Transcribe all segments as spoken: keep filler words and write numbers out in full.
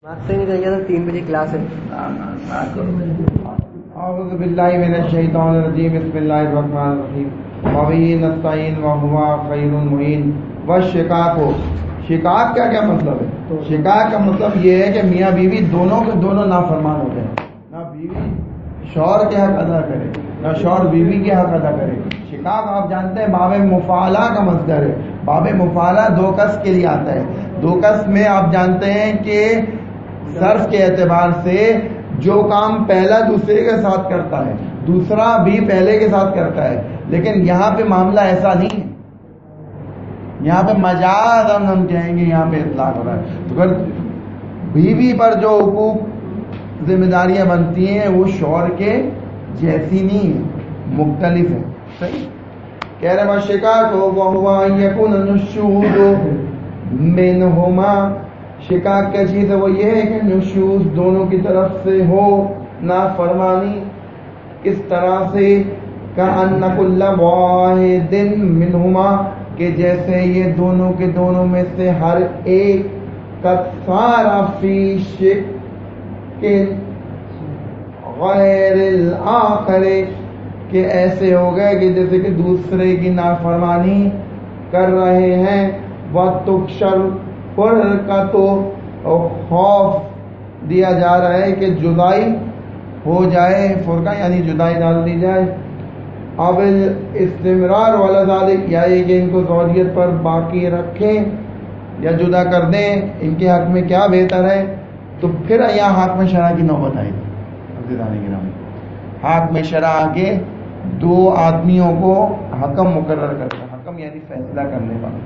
سے نہیں رہیے تو تین بجے کلاس ہے. اعوذ باللہ من الشیطان الرجیم بسم اللہ الرحمن الرحیم وبہ نستعین وہو خیر المعین. والشقاق، شقاق کا کیا مطلب ہے؟ شقاق کا مطلب یہ ہے کہ میاں بیوی دونوں کے دونوں نافرمان ہو جائیں، نہ بیوی شوہر کے حق ادا کرے نہ شوہر بیوی کے حق ادا کرے. شقاق آپ جانتے ہیں باب مفعلہ کا مصدر ہے. باب مفعلہ دو کس کے لیے آتا ہے. دو کس میں آپ جانتے ہیں کہ صرف کے اعتبار سے جو کام پہلا دوسرے کے ساتھ کرتا ہے دوسرا بھی پہلے کے ساتھ کرتا ہے، لیکن یہاں پہ معاملہ ایسا نہیں ہے. یہاں پہ مجاز ہم ہم کہیں گے، یہاں پہ اطلاق ہو رہا ہے. تو اگر بیوی پر جو حقوق ذمہ داریاں بنتی ہیں وہ شوہر کے جیسی نہیں ہیں، مختلف ہیں. صحیح کہہ رہے ہیں شقاق وہو ان یکون النشوز منہما. شقاق کیا چیز ہے؟ وہ یہ ہے کہ نشوز دونوں کی طرف سے ہو، نافرمانی. کس طرح سے؟ کأن کل واحد منہما، کہ جیسے یہ دونوں کے دونوں میں سے ہر ایک کثار فی شق غیر الآخر، کہ ایسے ہو گئے کہ جیسے کہ دوسرے کی نافرمانی کر رہے ہیں. وَتُخْشَرْ فرقۃ، اور خوف دیا جا رہا ہے کہ جدائی ہو جائے، فرقہ یعنی جدائی ڈال دی جائے. اب استمرار والا ذالک، یا یہ کہ ان کو زوجیت پر باقی رکھیں یا جدا کر دیں، ان کے حق میں کیا بہتر ہے؟ تو پھر یہاں حاکم شرع کی نوبت آئی. حاکم شرع کے دو آدمیوں کو حکم مقرر کرتا ہے. حکم یعنی فیصلہ کرنے والا.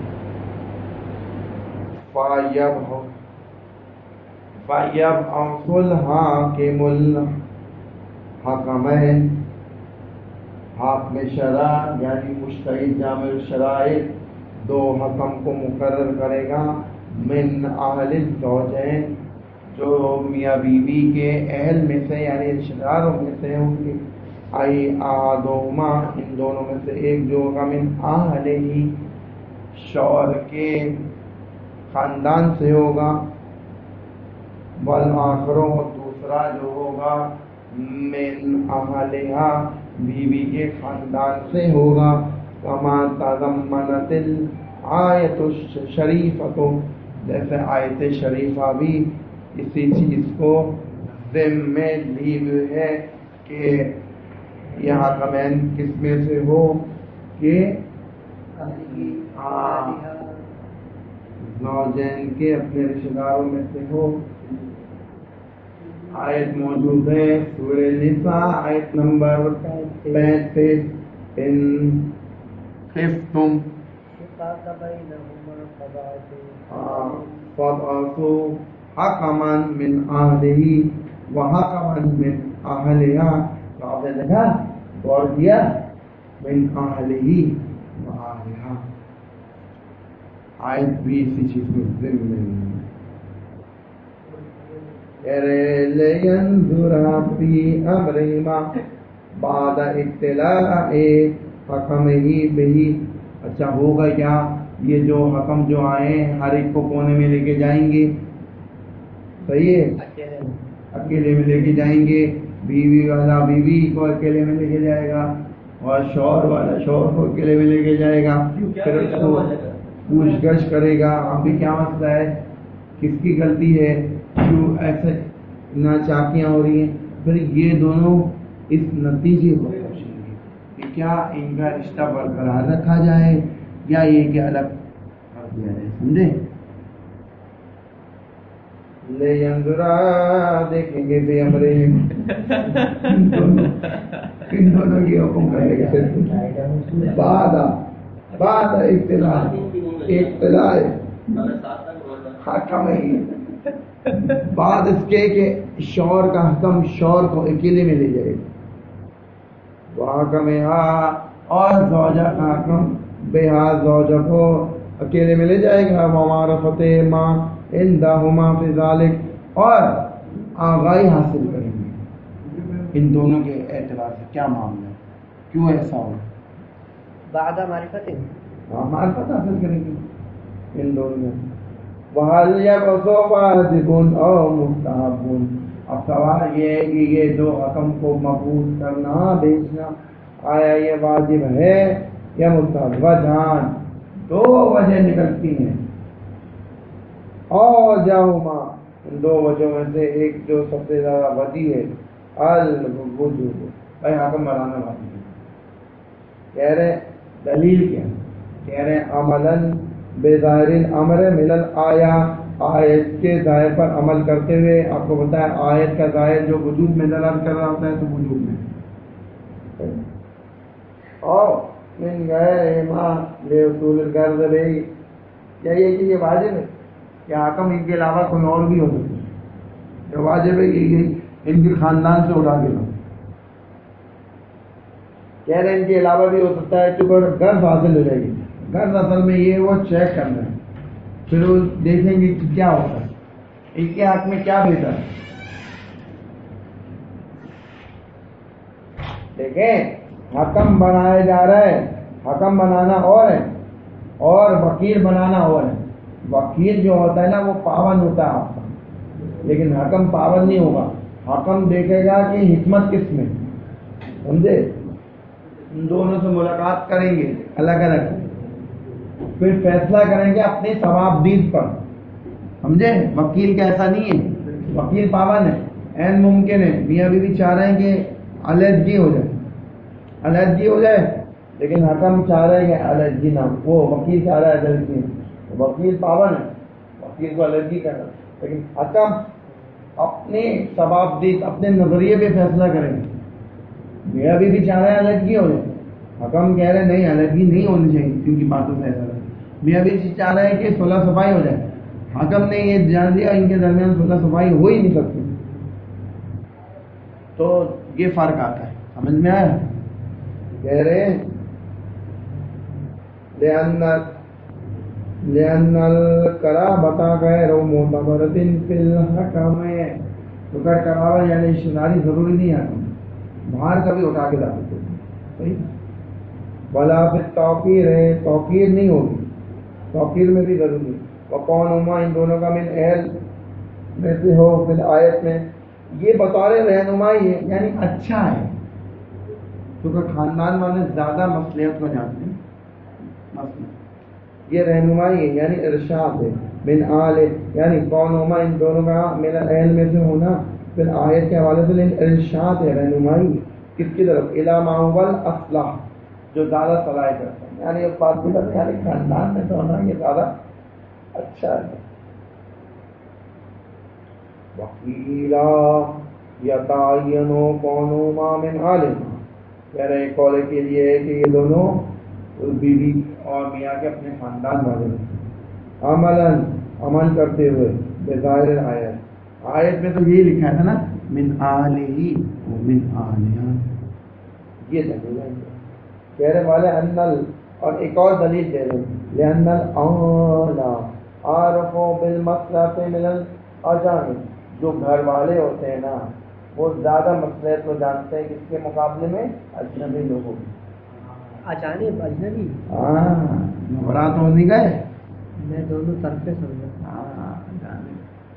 فَيَبْعَثُ الْحَاكِمُ الْحَكَمَيْنِ، حاکم شرع یعنی مجتہد جامع الشرائع دو حکم کو مقرر کرے گا. من اہل الزوجین، جو میاں بیوی کے اہل میں سے یعنی رشتہ داروں میں سے ہوں گے. ای احدہما، ان دونوں میں سے ایک جو ہوگا. من اہل ہی، شوہر کے خاندان سے ہوگا. والآخر، دوسرا جو ہوگا. من اہلہا، بیوی کے خاندان سے ہوگا. کما تضمنت الآیت الشریفۃ، جیسے آیت شریفہ بھی اسی چیز کو ذمہ لی ہوئی ہے کہ یہ حاکمین کس میں سے ہو کہ زوجین کے اپنے رشتہ داروں میں سے ہو. آیت موجود ہے سورہ نساء آیت نمبر پینتیس. ان خفتم فَابْعَثُوا حَكَمًا مِنْ أَهْلِهِ وَحَكَمًا مِنْ أَهْلِهَا. تو آپ نے دیکھا غور کیا، من أَهْلِهِ وَأَهْلِهَا آیت بھی اسی چیز کو ذمہ لِيَنْظُرَ فِي أَمْرِهِمَا بَعْدَ اطِّلَاعِ حَكَمِهِ بِهِ. اچھا ہوگا کیا؟ یہ جو حکم جو آئے ہر ایک کو کونے میں لے کے جائیں گے. صحیح ہے، اکیلے میں لے کے جائیں گے. بیوی والا بیوی کو اکیلے میں لے کے جائے گا، اور شوہر والا شوہر کو اکیلے میں لے کے جائے گا. پھر اس کو پوچھ گچھ کرے گا، ابھی کیا مسئلہ ہے، کس کی غلطی ہے، کیوں ایسے ناچاکیاں ہو رہی ہیں. پھر یہ دونوں اس نتیجے کو پہنچیں گے کہ کیا ان کا رشتہ برقرار رکھا جائے یا یہ کہ الگ کر دیا جائے. سمجھے؟ لے ینظرا، دیکھیں گے بے امرے ان دونوں کی حکم کرنے کے بعد بعد اطلاع اطلاع حکم ہی، بعد اس کے کہ شوہر کا حکم شوہر کو اکیلے میں لے جائے گا. وحکمہا، اور زوجہ کا حکم بہا، زوجہ کو اکیلے میں لے جائے گا. ومعرفت ما عندہما فی ذالک، اور آگاہی حاصل کریں گے ان دونوں کے اعتبار سے کیا معاملہ ہے، کیوں ایسا ہو. بعد معرفت معرفت حاصل کریں گے ان دونوں میں. وَهَلْ يَبْعُثُ وَاجِبٌ أَوْ مُسْتَحَبٌ. اب سوال یہ ہے کہ یہ دو حکم کو مبعوث کرنا بیچنا آیا یہ واجب ہے یا مستحب؟ وجہان، دو وجہ نکلتی ہیں. اور جاؤما، ان دو وجہوں میں سے ایک جو سب سے زیادہ وجہ ہے الوجوب، بھائی حکم بنانا واجب ہے. کہہ رہے دلیل کیا؟ کہہ رہے عملاً بظاہر الامر من الآیہ، آیت کے ظاہر پر عمل کرتے ہوئے. آپ کو بتایا آیت کا ظاہر جو وجود میں دلالت کر رہا ہوتا ہے تو وجود میں. اور من غیر ما لحصول الغرض بھی، کیا یہ کہ یہ واجب ہے یا حکم ان کے علاوہ کوئی اور بھی ہو سکتا ہے؟ یہ واجب ہے کہ یہ ان کے خاندان سے اٹھا کے لاؤ. کہہ رہے ان کے علاوہ بھی ہو سکتا ہے کہ غرض حاصل ہو جائے گی. غرض اصل میں یہ وہ چیک کرنا ہے، پھر وہ دیکھیں گے کہ کیا ہوتا ہے، ان کے حق میں کیا بہتر ہے. دیکھیں حکم بنایا جا رہا ہے، حکم بنانا اور ہے اور وکیل بنانا اور ہے. وکیل جو ہوتا ہے نا وہ پابند ہوتا ہے آپ کا، لیکن حکم پابند نہیں ہوگا. حکم دیکھے گا کہ حکمت کس میں، سمجھے؟ ان دونوں سے ملاقات کریں گے الگ الگ، پھر فیصلہ کریں گے اپنی ثوابدید پر، سمجھے؟ وکیل کا ایسا نہیں ہے، وکیل پابند ہے. این ممکن ہے میاں بیوی چاہ رہے ہیں کہ علیحدگی ہو جائے علیحدگی ہو جائے لیکن حکم چاہ رہے ہیں کہ علیحدگی نہ، وہ وکیل چاہ رہا ہے علیحدگی، وکیل پابند ہے وکیل کو علیحدگی کرنا، لیکن حکم اپنی ثوابدید اپنے نظریے پہ فیصلہ کریں گے. میاں بیوی چاہ رہے ہیں علیحدگی ہو جائے، حکم کہہ رہے ہیں نہیں علیحدگی نہیں ہونی چاہیے ان کی باتوں سے ایسا. میاں بیوی چاہ رہے ہیں کہ صلح صفائی ہو جائے، حکم نے یہ جان دیا ان کے درمیان صلح صفائی ہو ہی نہیں سکتی. تو یہ فرق آتا ہے، سمجھ میں آیا؟ کہہ رہے ہیں لأن لأن القرابة غير معتبرة في الحكم. تو کر قرابہ یعنی رشتہ داری ضروری نہیں ہے، باہر کا بھی اٹھا کے لا سکتے صحیح. بلا پھر توقیر ہے، توقیر نہیں ہوگی، توقیر میں بھی ضروری. وقون عما ان دونوں کا من اہل میں سے ہو پھر آیت میں یہ بطور رہنمائی ہے، یعنی اچھا ہے کیونکہ خاندان والے زیادہ مصلحت کو جانتے ہیں. یہ رہنمائی ہے یعنی ارشاد ہے. من آل یعنی کون عما ان دونوں کا من اہل میں سے ہونا پھر آیت کے حوالے سے ارشاد ہے، رہنمائی کس کی طرف؟ الی ما هو الاصلح، جو زیادہ صلاح کرتا ہے. یعنی اس بات کی طرف یعنی خاندان میں تو ہونا یہ زیادہ اچھا ہے. وکیلا یتعین کونہما من عالما، کہہ رہے قول کے لیے ہے کہ یہ دونوں بیوی اور میاں کے اپنے خاندان والے عملاً عمل کرتے ہوئے بظاہر آیت. آیت میں تو یہی لکھا تھا نا من آلہ و من آلیہ، یہ دلیل ہے. کہہ رہے والے انل، اور ایک اور دلیل دے رہے لأن الاولا عارف بالمصلحۃ من الاجانب، جو گھر والے ہوتے ہیں نا وہ زیادہ مصلحت کو جانتے ہیں کس کے مقابلے میں؟ اجنبی لوگوں کی. اجانب اجنبی، ہاں برات ہو نہیں گئے، میں دونوں طرف سے سمجھا. ہاں جانب.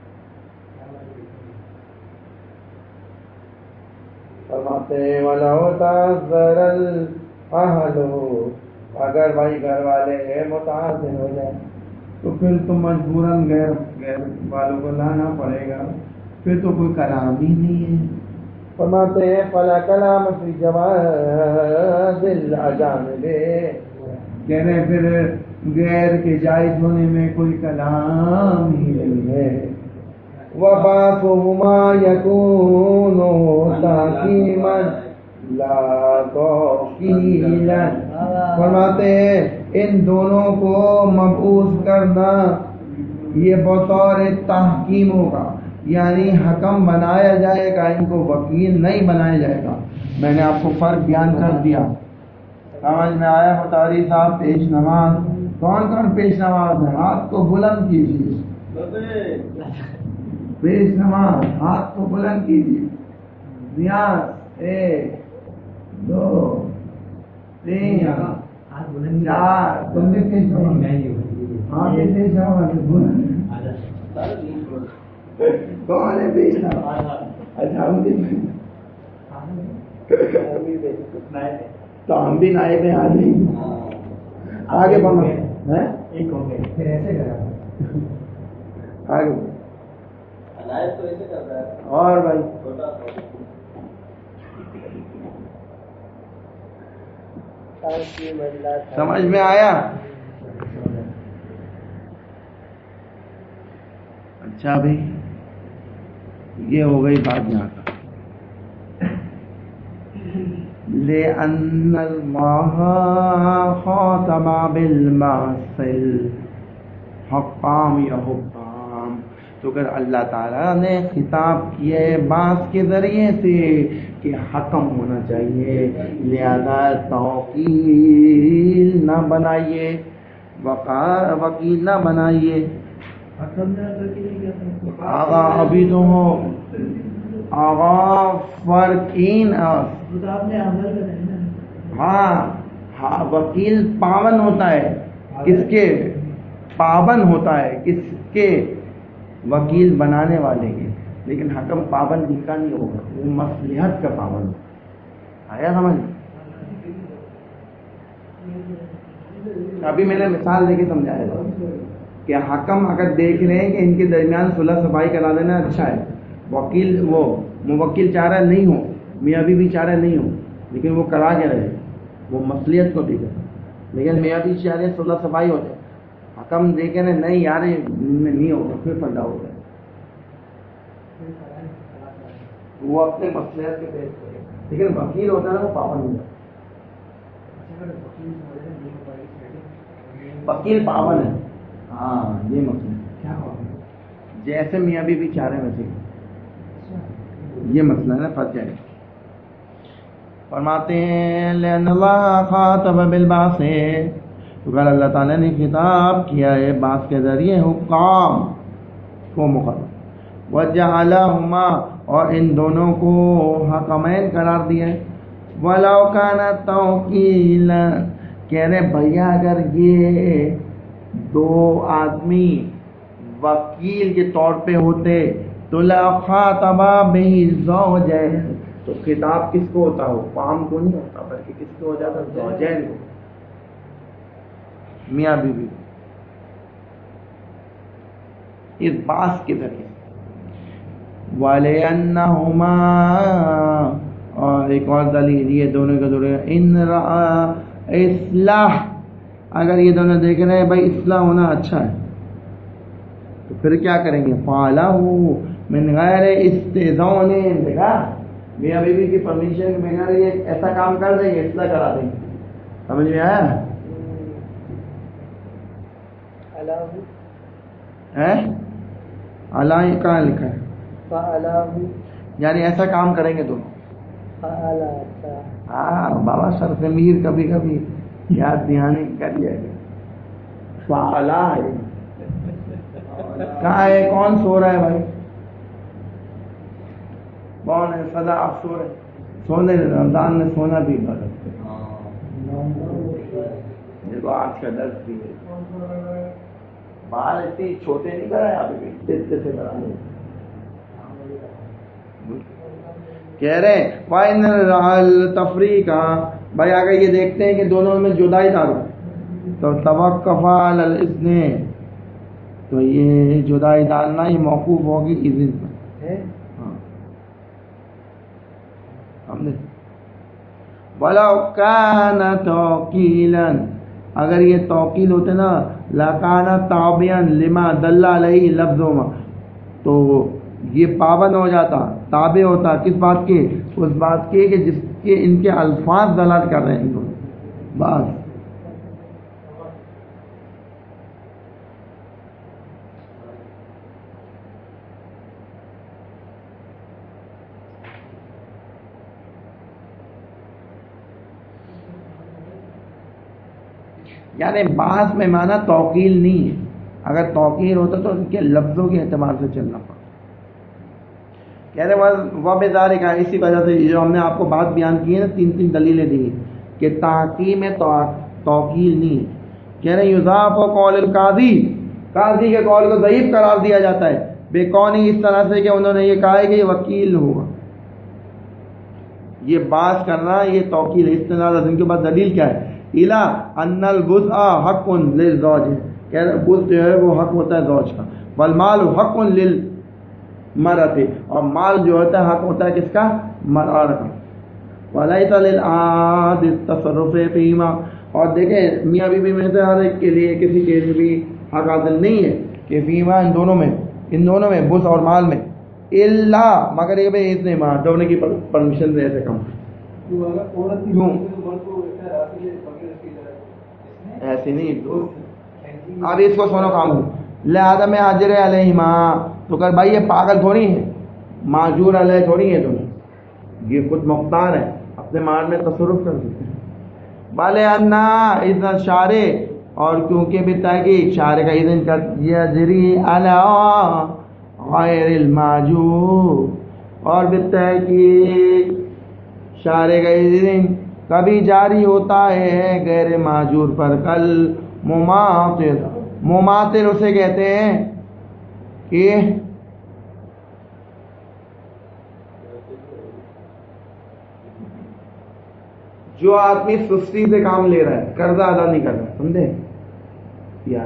فرماتے ہیں وَلَوْ تَعَذَّرَ الْأَهْلُ، اگر بھائی گھر والے ہیں متعاذر ہو جائے تو پھر تو مجبوراً غیر غیر والوں کو لانا پڑے گا، پھر تو کوئی کلام ہی نہیں ہے. فرماتے ہیں فلا کلام فی جواز الاجانب، کہہ رہے پھر غیر کے جائز ہونے میں کوئی کلام ہی نہیں ہے. وَبَعْضُهُمَا يَكُونُ تَحْكِيمًا لَا تَوْقِيلًا، فرماتے ہیں ان دونوں کو مبعوث کرنا یہ بطور تحکیم ہوگا، یعنی حکم بنایا جائے گا، ان کو وکیل نہیں بنایا جائے گا. میں نے آپ کو فرق بیان کر دیا، سمجھ میں آیا؟ متاری صاحب پیش نماز، کون کون پیش نماز ہے؟ ہاتھ کو بلند کیجیے. پیش نماز ہاتھ کو بلند کیجیے. نیاز ایک دو تین چار، تم بھی پیش نماز، ہاں بھی پیش نماز بلند. کون ہے بیچ رہا؟ اچھا ہم بھی تو ہم بھی نائب ہیں آدمی آگے بڑھو پھر ایسے کرا آگے اور بھائی سمجھ میں آیا؟ اچھا بھائی یہ ہو گئی بات یہاں کا لِأَنَّ اللَّهَ خَاطَبَ بِالْمَعْصِلِ حَقَّامِ يَحُقَّامِ تو اگر اللہ تعالیٰ نے خطاب کیا ہے باس کے ذریعے سے کہ حکم ہونا چاہیے، لہذا توکیل نہ بنائیے، وکیل نہ بنائیے۔ آغا ابھی تو ہو آغا فرقین ہاں ہاں وکیل پابند ہوتا ہے، کس کے پابند ہوتا ہے؟ کس کے؟ وکیل بنانے والے کے، لیکن حکم پابند ان کا نہیں ہوگا، وہ مصلحت کا پابند ہوگا۔ آیا سمجھ؟ ابھی میں نے مثال دے کے سمجھایا تھا کہ حکم اگر دیکھ رہے ہیں کہ ان کے درمیان صلح صفائی کرا دینا اچھا ہے، وکیل وہ موکل چاہ رہا نہیں ہو، میاں بیوی چاہ رہے نہیں ہو، لیکن وہ کرا کے رہے، وہ مصلحت کو دیکھ رہے، لیکن میاں بیوی چاہ رہے صلح صفائی ہو جائے، حکم دیکھے نا نہیں یار نہیں ہوگا، پھر پلٹا ہو جائے، وہ اپنے مصلحت کے پیش کرے، لیکن وکیل ہوتا ہے نا وہ پابند نہیں ہوتا، وکیل پابند ہے۔ ہاں یہ مسئلہ جیسے میاں بیوی چاہ رہے ہیں ویسے یہ مسئلہ ہے نا، فرق ہے۔ فرماتے ہیں لأن اللہ خاطب بالبعث، اگر اللہ تعالیٰ نے خطاب کیا ہے بعث کے ذریعے حکام کو مقرر، وجعلہما اور ان دونوں کو حکمین قرار دیا ہے، ولو کان توکیلا، کہہ رہے بھیا اگر یہ دو آدمی وکیل کے طور پہ ہوتے تو لخاطبا بہ الزوجین، تو خطاب کس کو ہوتا ہو؟ قام کو نہیں ہوتا بلکہ کس کو ہو جاتا؟ زوجین کو، میاں بیوی اس باس کے ذریعے۔ وَلِأَنَّهُمَا، اور ایک اور دلیل یہ دونوں کے دونوں ان رأى اصلاح، اگر یہ دونوں دیکھ رہے ہیں بھائی اصلاح ہونا اچھا ہے تو پھر کیا کریں گے؟ فعلہ من غیر استئذان، دیکھا میاں بیوی کی پرمیشن کے بغیر یہ ایسا کام کر دیں گے، اصلاح کرا دیں گے۔ سمجھ میں آیا ہے؟ اللہ کہاں لکھا ہے؟ یعنی ایسا کام کریں گے دونوں۔ ہاں بابا شرف میر کبھی کبھی یاد دہانی کر لیا گیا۔ فعلا ہے کہاں ہے؟ کون سو رہا ہے بھائی؟ کون ہے؟ سدا آپ سو رہے؟ سونے رمضان میں سونا بھی عبادت ہے، دیکھو آج کا درس بھی ہے، بال اتنی چھوٹے نہیں کرائے ابھی بھی اتنے سے کرا لے، کہہ رہے ہیں وَإِنَّ التَّفْرِيقَ، بھائی اگر یہ دیکھتے ہیں کہ دونوں میں جدائی دار ہو تو توقف علی الاذن، تو یہ جدائی ڈالنا ہی موقوف ہوگی اذن پر۔ ہاں وَلَوْ كَانَ تَوْكِيلًا، اگر یہ توکیل ہوتے نا لَكَانَ تَابِعًا لِمَا دَلَّ عَلَيْهِ لَفْظُهُمَا، تو یہ پابند ہو جاتا، تابع ہوتا کس بات کے؟ اس بات کے کہ جس کے ان کے الفاظ دلالت کر رہے ہیں ان کو بات۔ یعنی بعض میں معنی توکیل نہیں ہے، اگر توکیل ہوتا تو ان کے لفظوں کے اعتبار سے چلنا پڑتا۔ کہہ رہے وہ بذالک، اسی وجہ سے جو ہم نے آپ کو بات بیان کی ہے نا، تین تین دلیلیں دی کہ تحقیم میں توکیل نہیں ہے۔ کہہ رہے یضاف قول القاضی، قاضی کے قول کو ضعیف قرار دیا جاتا ہے بے کونی اس طرح سے کہ انہوں نے یہ کہا ہے کہ یہ وکیل ہوگا. یہ بات کرنا یہ توکیل استناد ہے. ان کے بعد دلیل کیا ہے؟ الا ان البضع حق للزوج، کہ بضع جو ہے وہ حق ہوتا ہے زوج کا، والمال حق للمرأة، اور مال جو ہوتا ہے حق ہوتا ہے کس کا؟ مرأة کا. وليس للعاد التصرف فيما، اور دیکھیں میاں بیوی میں سے ہر ایک کے لیے کسی کے لیے بھی حق حاصل نہیں ہے کہ فیما ان دونوں میں ان دونوں میں بضع اور مال میں الا مگر یہ بھائی اتنے ماں ڈوبنے کی پرمیشن دے ایسے کم کیوں ایسی نہیں. اب اس کو سنو کام ہو لہذا میں حاضر علیہما، تو کر بھائی یہ پاگل تھوڑی ہے، معذور علیہ تھوڑی ہے، تم یہ خود مختار ہے، اپنے مال میں تصرف کر سکتے ہیں. بالے انا اذن شارع، اور کیونکہ بھی تحقیق شارع کا اذن کر یجری علی غیر المعجور، اور بھی تحقیق شارع کا اذن کبھی جاری ہوتا ہے غیر معجور پر. کل مماثل، مماثل اسے کہتے ہیں کہ جو آدمی سستی سے کام لے رہا ہے، قرضہ ادا نہیں کر رہا، سمجھے یار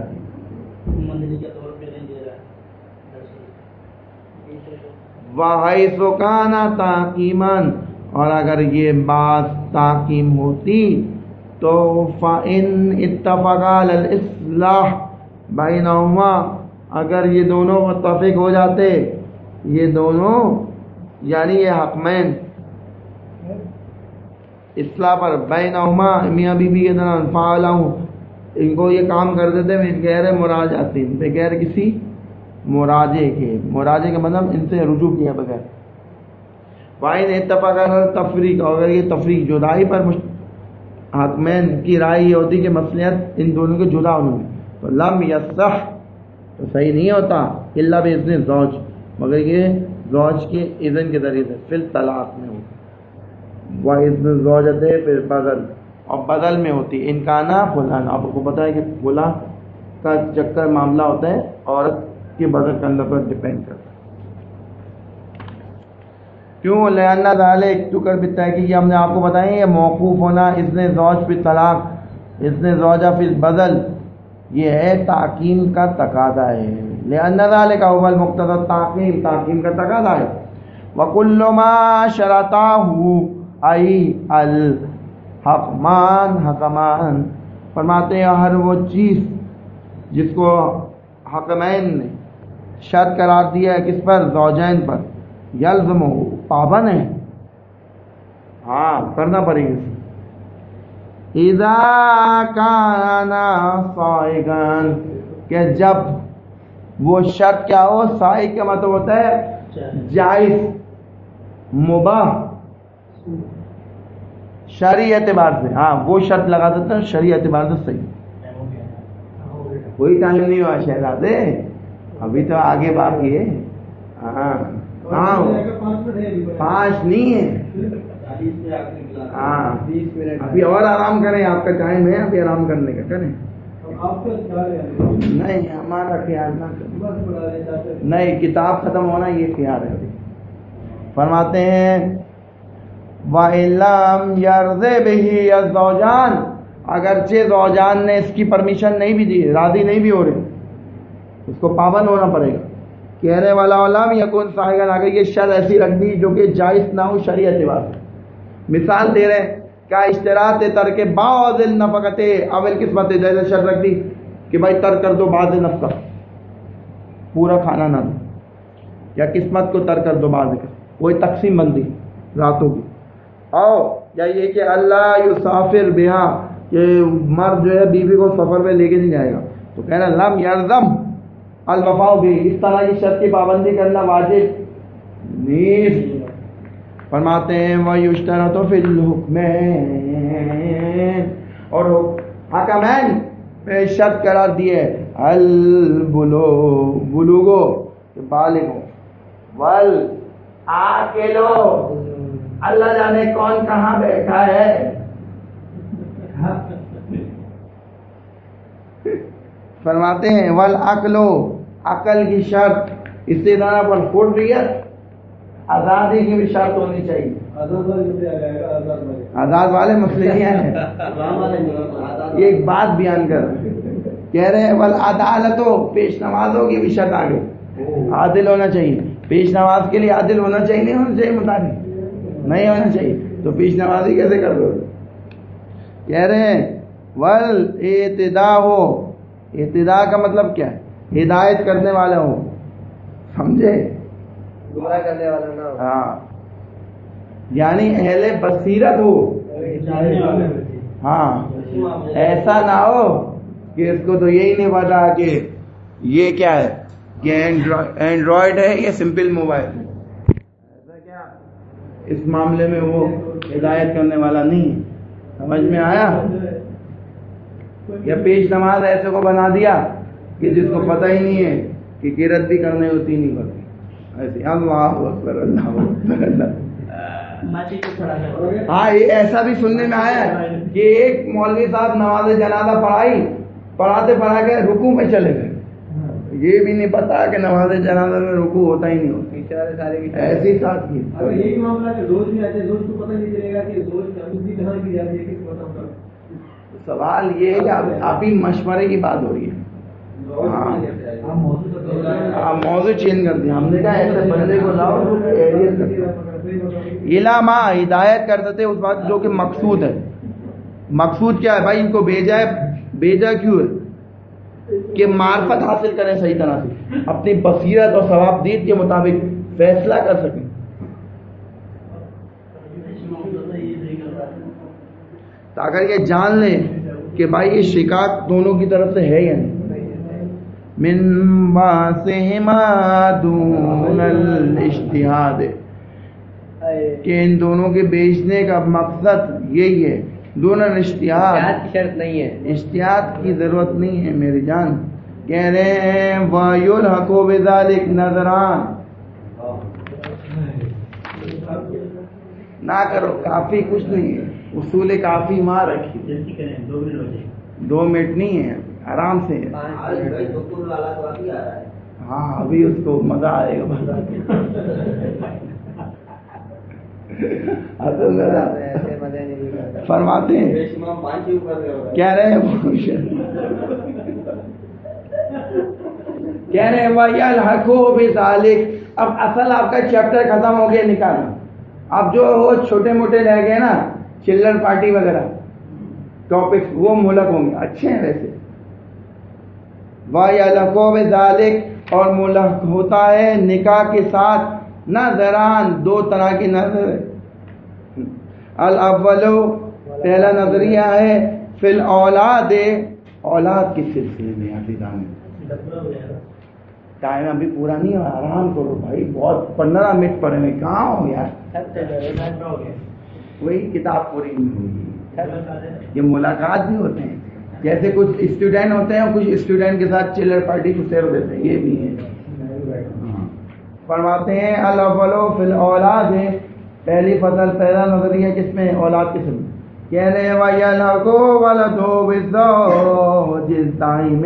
وَحَيْثُ كَانَ تَحْكِيمًا، اور اگر یہ بات تحکیم ہوتی تو فَإِنْ اتَّفَقَا عَلَى الْإِصْلَاحِ بَيْنَهُمَا، اگر یہ دونوں متفق ہو جاتے، یہ دونوں یعنی یہ حکمین اصلاح پر، بینہما میاں بیوی کے درمیان، فعلہم ان کو یہ کام کر دیتے بغیر مراجعت، بغیر کسی مراجعے کے، مراجعے کے مطلب ان سے رجوع کیا بغیر. وَإِنْ اتَّفَقَا عَلَى التَّفْرِيقِ، اگر یہ تفریق جدائی پر حکمین کی رائے یہ ہوتی کہ مصلحت ان دونوں کے جدا ہونے میں، تو لم یصح، تو صحیح نہیں ہوتا الا باذن زوج، مگر یہ زوج کے اذن کے ذریعے سے فی الطلاق میں ہوتا. وَإِذْنُ الزَّوْجَةِ فِي الْبَدَلِ، اور بدل میں ہوتی انکانا فلان. آپ کو پتا ہے کہ فلاں کا چکر معاملہ ہوتا ہے عورت کے بدل کرنے پر ڈپینڈ کرتا ہے. کیوں؟ لأن ذلك تو کر بتا ہے کہ ہم نے آپ کو بتائیں یہ موقوف ہونا اذن زوج فی طلاق، اذن زوجہ فی البدل، یہ ہے تحکیم کا تقاضا ہے. لأن ذلك هو المقتضى التحکیم، تحکیم کا تقاضا ہے. وَكُلُّ مَا شَرَطَهُ ای الحکمان، حکمان فرماتے ہیں ہر وہ چیز جس کو حکمین نے شرط قرار دیا ہے کس پر؟ زوجین پر. یلزم پابند ہے، ہاں کرنا پڑے گا. اذا کان صائغا، کہ جب وہ شرط کیا ہو؟ صائغ کا مطلب ہوتا ہے جائز، مباح، شرعی اعتبار سے. ہاں وہ شرط لگا دیتا ہے شرعی اعتبار سے صحیح. کوئی ٹائم نہیں ہوا شہزادے، ابھی تو آگے باقی ہے. ہاں ہاں پانچ نہیں ہے، ہاں ابھی اور آرام کریں، آپ کا ٹائم ہے ابھی آرام کرنے کا، کریں. نہیں ہمارا خیال نہ کریں، نہیں کتاب ختم ہونا یہ خیال ہے. فرماتے ہیں وَإِلَّمْ يَرْضِ بِهِ الزَّوْجَانِ، اگرچہ زوجان نے اس کی پرمیشن نہیں بھی دی، راضی نہیں بھی ہو رہے، اس کو پابند ہونا پڑے گا. کہنے والا علام یکن صاحبان، اگر یہ شرط ایسی رکھ دی جو کہ جائز نہ ہو شرعی اعتبار سے. مثال دے رہے ہیں کیا اشتراط ترک بعض النفقت اول قسمت، جیسے شرط رکھ دی کہ بھائی ترک کر دو بعض نفقہ، پورا کھانا نہ دو، یا قسمت کو ترک کر دو بعض، کوئی تقسیم بندی راتوں کی. او یا یہ کہ اللہ یسافر بہا، کہ مرد جو ہے بیوی کو سفر میں لے کے نہیں جائے گا، تو کہنا لم یلزم الوفاء بھی، اس طرح کی شرط کی پابندی کرنا واجب نہیں. فرماتے ہیں وَيُشْتَرَطُ فِي الْحُكْمَيْنِ، اور حکمین میں شرط قرار دیے البلوغ، بلوغو کہ بالغ ہو، والعاقلو، اللہ جانے کون کہاں بیٹھا ہے، فرماتے ہیں والعقل، عقل کی شرط استدانہ پر حریت، آزادی کی بھی شرط ہونی چاہیے. آزاد والے مسئلے نہیں ہیں. یہ ایک بات بیان کر کہہ رہے ہیں والعدالت، پیش نمازوں کی بھی شرط آگے عادل ہونا چاہیے. پیش نماز کے لیے عادل ہونا چاہیے نہیں ہونا چاہیے مطابق نہیں ہونا چاہیے تو پیش نمازی کیسے کر دو؟ کہہ رہے ہیں والاعتداء ہو، اعتداء کا مطلب کیا ہے؟ ہدایت کرنے والا ہو، سمجھے؟ گمراہ کرنے والا نہ ہو. ہاں یعنی اہل بصیرت ہو. ہاں ایسا نہ ہو کہ اس کو تو یہی نہیں پتا کہ یہ کیا ہے، کہ اینڈرائڈ ہے یا سمپل موبائل. ایسا کیا اس معاملے میں وہ ہدایت کرنے والا نہیں ہے. سمجھ میں آیا؟ یا پیش نماز ایسے کو بنا دیا کہ جس کو پتہ ہی نہیں ہے کہ قرات بھی کرنے ہوتی نہیں کرتی ایسے. اللہ اکبر اللہ اکبر اللہ. ہاں یہ ایسا بھی سننے میں آیا ہے کہ ایک مولوی صاحب نماز جنازہ پڑھائی، پڑھاتے پڑھا کے رکوع میں چلے گئے. یہ بھی نہیں پتا کہ نماز جنازہ میں رکوع ہوتا ہی نہیں ہوتا. ایسی ساتھ کی یہی معاملہ کہ روز بھی آتے روز کو پتہ نہیں چلے گا کہ روز کہاں کی جاتی ہے کس مقام پر. سوال یہ ہے کہ آپ ہی مشورے کی بات ہو رہی ہے. ہاں موضوع چینج کر دیا ہم نے کہا ایسے بندے کو لاؤ علامہ ہدایت کر دیتے اس بات جو کہ مقصود ہے. مقصود کیا ہے بھائی؟ ان کو بھیجا ہے، بھیجا کیوں ہے؟ کہ معرفت حاصل کریں صحیح طرح سے، اپنی بصیرت اور ثوابدید کے مطابق فیصلہ کر سکیں. اگر یہ جان لیں کہ بھائی یہ شکایت دونوں کی طرف سے ہے یا نہیں. من باسہما دون الاجتہاد، کہ ان دونوں کے بیچنے کا مقصد یہی ہے. دونوں اجتہاد کی شرط نہیں ہے، اجتہاد کی ضرورت نہیں ہے میری جان. کہہ رہے ہیں وَيُلْحَقُ بِذَلِكَ نَظْرَانِ، نہ کرو کافی کچھ نہیں ہے. اصول کافی ماں رکھی دو منٹ نہیں ہے آرام سے. ہاں ابھی اس کو مزہ آئے گا. فرماتے ہیں کہہ رہے ہیں کہہ رہے ہیں وَيَلْحَقُ بِذَلِكَ. اب اصل آپ کا چیپٹر ختم ہو گیا نکالنا. اب جو وہ چھوٹے موٹے رہ گئے نا چلڈرن پارٹی وغیرہ ٹاپکس وہ ملک ہوں گے، اچھے ہیں ویسے. وَيَلْحَقُ بِذَلِكَ، اور ملک ہوتا ہے نکاح کے ساتھ نظران، دو طرح کی نظر. الاول، پہلا نظریہ ہے فی الاولاد، اولاد کے سلسلے میں. ٹائم ابھی پورا نہیں ہوا، آرام کرو بھائی، بہت پندرہ منٹ پڑے ہوئے کہاں ہو یار. وہی کتاب پوری نہیں ہوگی. یہ ملاقات بھی ہوتے ہیں، جیسے کچھ اسٹوڈنٹ ہوتے ہیں کچھ اسٹوڈنٹ کے ساتھ چلر پارٹی کو سیر دیتے ہیں، یہ بھی ہے. فرماتے ہیں الاول فی الاولاد، پہلی فصل پہلا نظریہ کس میں؟ اولاد کس میں. کہہ رہے ہیں وَيَلْحَقُ وَلَدُ بِالزَّوْجِ الدَّائِمِ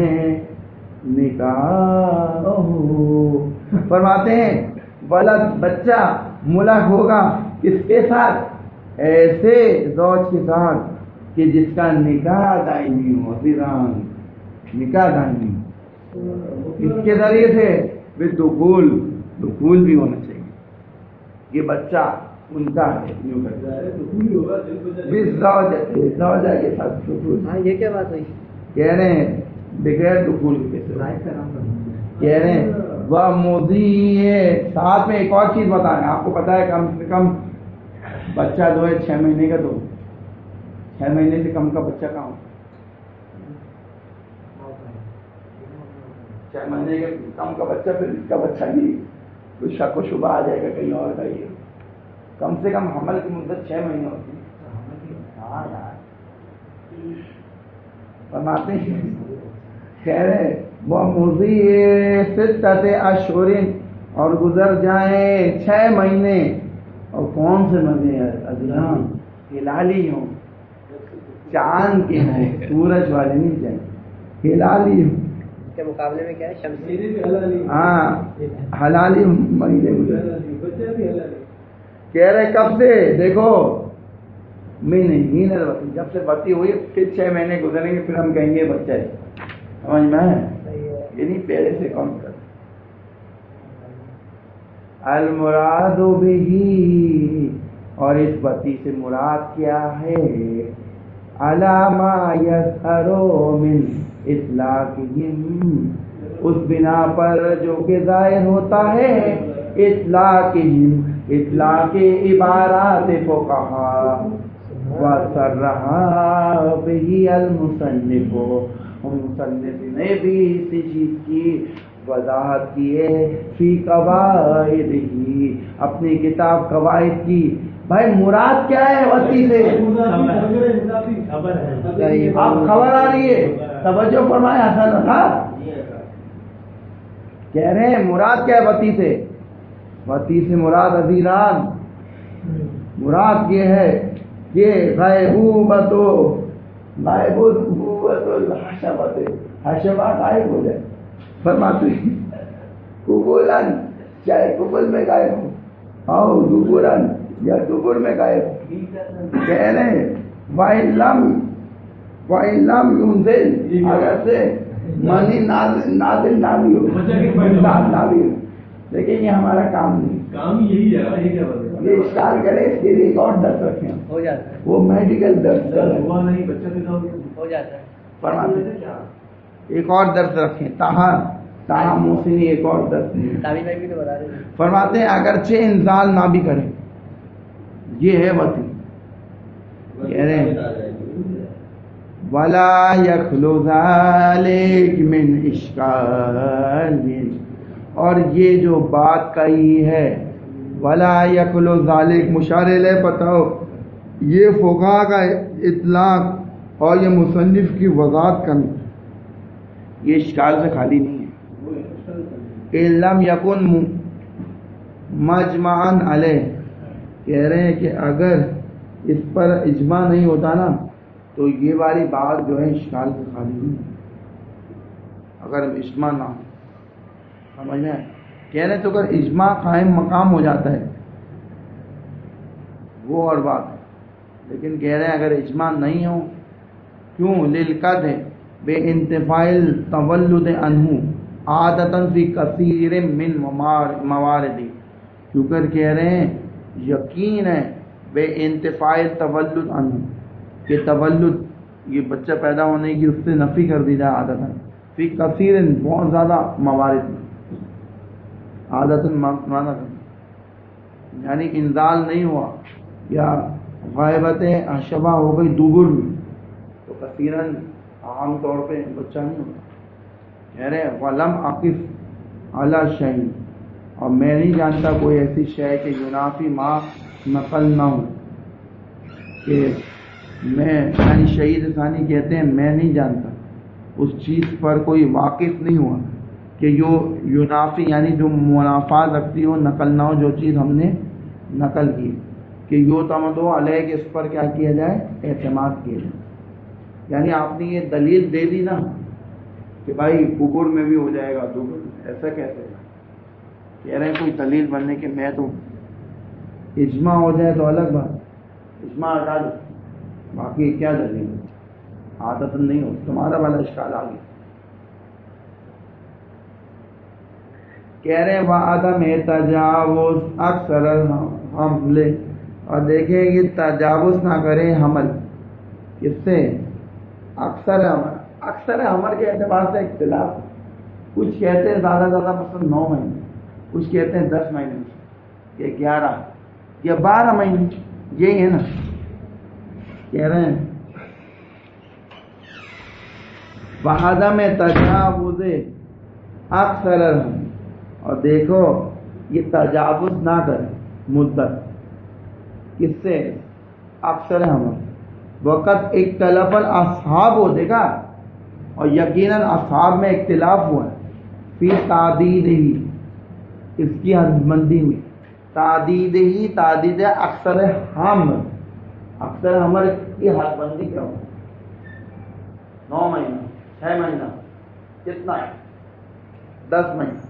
نکاح. فرماتے ہیں ولد بچہ ملک ہوگا کس کے ساتھ؟ ایسے زوج کے ساتھ کہ جس کا نکاح دائمی ہو. حضران نکاح دائمی اس کے ذریعے سے دخول دخول بھی ہونا چاہیے. یہ بچہ ان کا ہے زوجہ کے ساتھ دخول. یہ کیا بات ہوئی؟ کہہ رہے ہیں بغیر دخول کے کہہ رہے ہیں وہ موزی ہے. ساتھ میں ایک اور چیز بتائیں، آپ کو پتا ہے کم سے کم بچہ جو ہے چھ مہینے کا، تو چھ مہینے سے کم کا بچہ کہاں ہوتا؟ چھ مہینے کے کم کا بچہ پھر اس کا بچہ نہیں، کوئی شک و شبہ آ جائے گا کہیں اور کا. یہ کم سے کم حمل کی مدت چھ مہینے ہوتی ہے. ہاں یار فرماتے ہیں کہہ رہے وہ مضی ستت اشہر، اور گزر جائیں چھ مہینے. اور کون سے مزے ہیں اذلان؟ ہلالی ہوں، چاند کے ہوں، سورج والے نہیں جائیں، ہلالی ہوں. کے مقابلے میں کیا ہے شمسی؟ میرے بھی حلالی ہاں حلالی مہینے گزرے. حلالی بچہ بھی حلالی. کہہ رہے کب سے؟ دیکھو مہینے مہینے جب سے بھرتی ہوئی پھر چھ مہینے گزریں گے پھر ہم کہیں گے بچہ ہے. سمجھ میں ہے؟ یعنی پہلے سے کون کر. المراد بھی، اور اس بتی سے مراد کیا ہے؟ علامہ یسرو من اطلاقہم، اس بنا پر جو کہ ظاہر ہوتا ہے اطلاقہم، اطلاق عبارات فقہا، وصرحا به المصنف، مصنف نے بھی اسی چیز کی وضاحت کی ہے فی قواعد ہی، اپنی کتاب قواعد کی. بھائی مراد کیا ہے وسیع سے؟ آپ خبر آ رہی ہے؟ توجہ فرمائے. حسن تھا کہہ رہے ہیں مراد کیا ہے وسیع سے؟ وسیع سے مراد عزیزان مراد یہ ہے کہ غیبوبت غیبوبت الحشبت، حشبہ غائب ہو جائے. فرماتے ہیں قبولن، چاہے قبول میں غائب ہو اور دبرن یا دبر میں غائب ہو. کہہ رہے ہیں وَإِلَّمْ وَإِلَّمْ يُنزِلْ، اگر سے منی نازل نازل نہ بھی ہو نہ بھی ہو، لیکن یہ ہمارا کام نہیں. کام یہی ہے. یہ کیا بات ہے؟ یہ اسٹار کرے اس کے لیے ایک اور درس رکھیں. ہو جاتا ہے وہ میڈیکل درس ہوا نہیں بچہ بھی ہو جاتا ہے. فرماتے ہیں ایک اور درس رکھیں. تاہا تاہا موسنی ایک اور درس نہیں. تعبیر بھائی بھی تو بتا رہے ہیں. فرماتے ہیں اگرچہ انزال نہ بھی کرے یہ ہے وطی. کہہ رہے ہیں وَلَا يَخْلُو ذَلِكَ مِنْ إِشْكَالٍ، اور یہ جو بات کہی ہے وَلَا يَخْلُو ذَلِكَ مشار الیہ بتاؤ، یہ فقہا کا اطلاق اور یہ مصنف کی وضاحت کرنا یہ اشکال سے خالی نہیں ہے. لم یکن مجمعاً علیہ، کہہ رہے ہیں کہ اگر اس پر اجماع نہیں ہوتا نا تو یہ والی بات جو ہے اشکال سے خالی نہیں ہے. اگر اجماع نہ ہو، سمجھ میں کہہ رہے ہیں تو اگر اجماع قائم مقام ہو جاتا ہے وہ اور بات ہے، لیکن کہہ رہے ہیں اگر اجماع نہیں ہو کیوں للقد بے انتفاعل تولد عنہ عادتاً فی کثیر من مواردی، کیونکہ کہہ رہے ہیں یقین ہے بے انتفاعل تولد عنہ کہ تولد یہ بچہ پیدا ہونے کی اس سے نفی کر دی جائے عادتاً فی کثیر بہت زیادہ موارد میں. عادتاً مانا یعنی انزال نہیں ہوا یا غائبت حشبہ ہو گئی دوبر میں تو کثیراً عام طور پہ بچہ نہیں ہوتا. کہہ رہے ہیں وَلَمْ أَقِفْ عَلَى شَيْءٍ، اور میں نہیں جانتا کوئی ایسی شے کہ ینافی ما نقل نہ ہو. کہ میں یعنی شہید ثانی کہتے ہیں میں نہیں جانتا اس چیز پر کوئی واقف نہیں ہوا کہ جو ینافی یعنی جو منافات رکھتی ہو نقل نہ ہو، جو چیز ہم نے نقل کی کہ یو تمدو علیہ کہ اس پر کیا کیا جائے اعتماد کیا جائے. یعنی آپ نے یہ دلیل دے دی نا کہ بھائی ککڑ میں بھی ہو جائے گا دوبر میں، ایسا کیسے گا؟ کہہ رہے ہیں کوئی دلیل بننے کے میں تو اجماع ہو جائے تو الگ بات، اجماع ہٹا دو باقی کیا دلیل عادت نہیں ہو. تمہارا والا اشکال آ گیا. کہہ رہے ہیں وعدم تجاوز اکثر حمل، اور دیکھیں یہ تجاوز نہ کرے حمل کس سے؟ اکثر اکثر حمل کے اعتبار سے اختلاف. کچھ کہتے ہیں زیادہ زیادہ مثلا نو مہینے، کچھ کہتے ہیں دس مہینے یا گیارہ یا بارہ مہینے. یہی ہے نا کہہ رہے ہیں وعدم تجاوز اکثر، اور دیکھو یہ تجاوز نہ کرے مدت کس سے؟ اکثر حمل. وقت اختلاف الاصحاب ہو دیکھا، اور یقیناً اصحاب میں اختلاف ہوا ہے فی تعدید ہی، اس کی حد بندی میں. تعدید ہی تعدید اکثر حمل، اکثر حمل کی حد بندی کیا ہو؟ نو مہینہ، چھ مہینہ کتنا ہے؟ دس مہینے.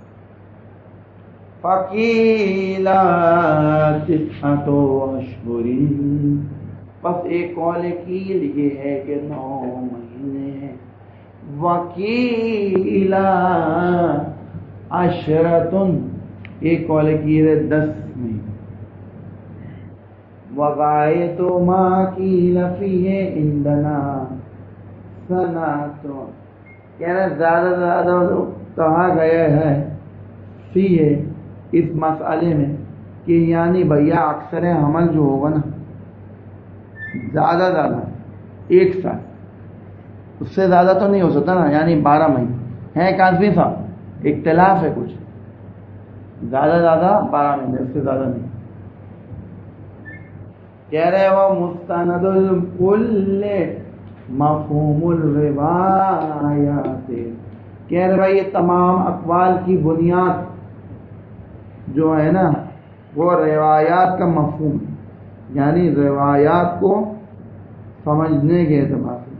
فقیلا تسعۃ اشہر، بس ایک قول قیل یہ ہے کہ نو مہینے. وکیلا عشرۃ، ایک قول قیل ہے دس مہینے. وغایت ما قیل فیہ عندنا سنۃ، یعنی زیادہ سے زیادہ کہا گیا ہے فیہ اس مسئلے میں کہ یعنی بھیا اکثر حمل جو ہوگا نا زیادہ زیادہ ایک سال، اس سے زیادہ تو نہیں ہو سکتا نا، یعنی بارہ مہینے ہے. کاظمی صاحب اختلاف ہے کچھ، زیادہ زیادہ بارہ مہینے، اس سے زیادہ نہیں. کہہ رہے وہ مستند الکل مفہوم الروایات، کہہ رہے بھائی یہ تمام اقوال کی بنیاد جو ہے نا وہ روایات کا مفہوم، یعنی روایات کو سمجھنے کے اعتبار سے.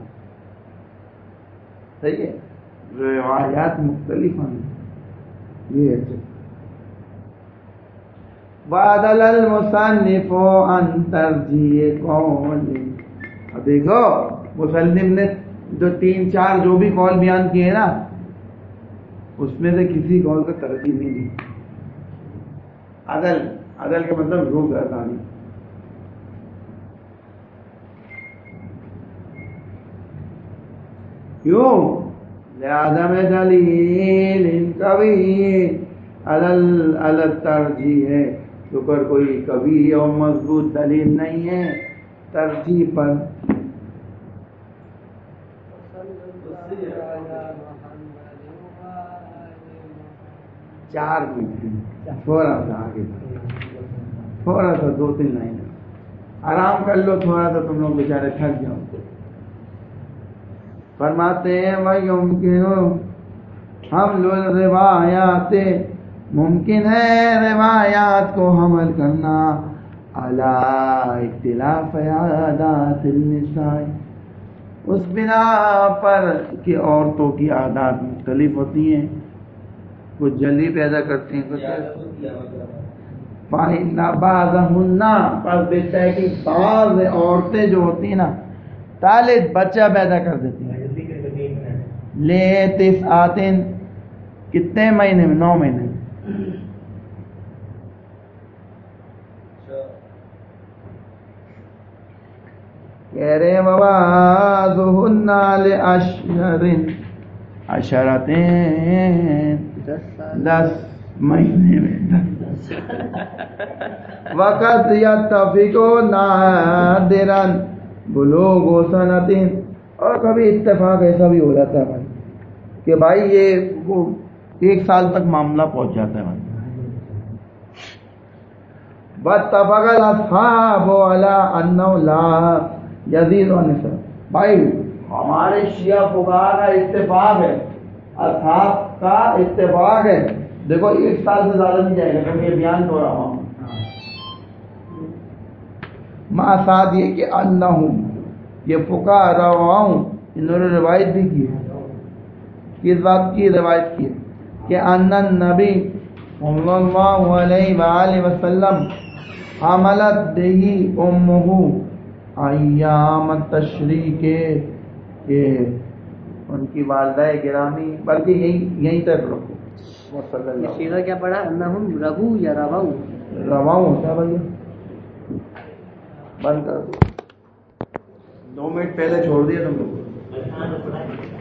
صحیح ہے، روایات مختلف ہیں. یہ ہے وعدل المصنف عن ترجیح قول، دیکھو مصنف نے جو تین چار جو بھی قول بیان کیے نا اس میں سے کسی قول کا ترجیح نہیں دی. عدل، عدل کا مطلب روح گردانی. کیوں؟ لعدم دلیل قوی علی الترجیح ہے، تو پر کوئی قوی اور مضبوط دلیل نہیں ہے ترجیح پر. چار منٹ تھوڑا سا آگے، تھوڑا سا دو تین لائن آرام کر لو، تھوڑا سا تم لوگ بیچارے تھک جاؤ. فرماتے ہیں وَيُمْكِنُ حَمْلُ الرِّوَایَاتِ، ممکن ہے روایات کو حمل کرنا علی اختلاف عادات النساء، اس بنا پر کہ عورتوں کی عادات مختلف ہوتی ہیں، کچھ جلدی پیدا کرتی ہیں کچھ فَإِنَّ بَعْضَهُنَّ، پس بیچتا ہے کہ بعض عورتیں جو ہوتی ہیں نا طالب بچہ پیدا کر دیتی ہیں. لے تسعۃ، کتنے مہینے میں؟ نو مہینے. کہہ رہے وَبَعْضُهُنَّ لِعَشْرٍ، عشرتین دس مہینے میں. وقت یتفق نادرا بلوغ سنۃ، اور کبھی اتفاق ایسا بھی ہو جاتا ہے بھائی کہ بھائی یہ وہ ایک سال تک معاملہ پہنچ جاتا ہے بھائی. واتفق الاصحاب علی انہ لا یزید عن نصف، بھائی ہمارے شیعہ فقہا کا اتفاق ہے، اصحاب کا اتفاق ہے، دیکھو ایک سال سے زیادہ نہیں جائے گا، کیونکہ یہ بیان ہو رہا ہوں ماں ساتھ یہ کہ انہم، یہ فقہا رواؤں، انہوں نے روایت بھی کی ہے، کس بات کی روایت کی ہے کہ ان النبی صلی اللہ علیہ وآلہ وسلم حملت بہی امہ ایام التشریق، کہ ان کی والدہ گرامی، بلکہ یہی یہیں تک رکھو. یہ سیدھا کیا پڑھا؟ انہم ربو یا رواؤ؟ رواؤں ہوتا ہے بھیا. بند کر دو، دو منٹ پہلے چھوڑ دیا تم لوگ.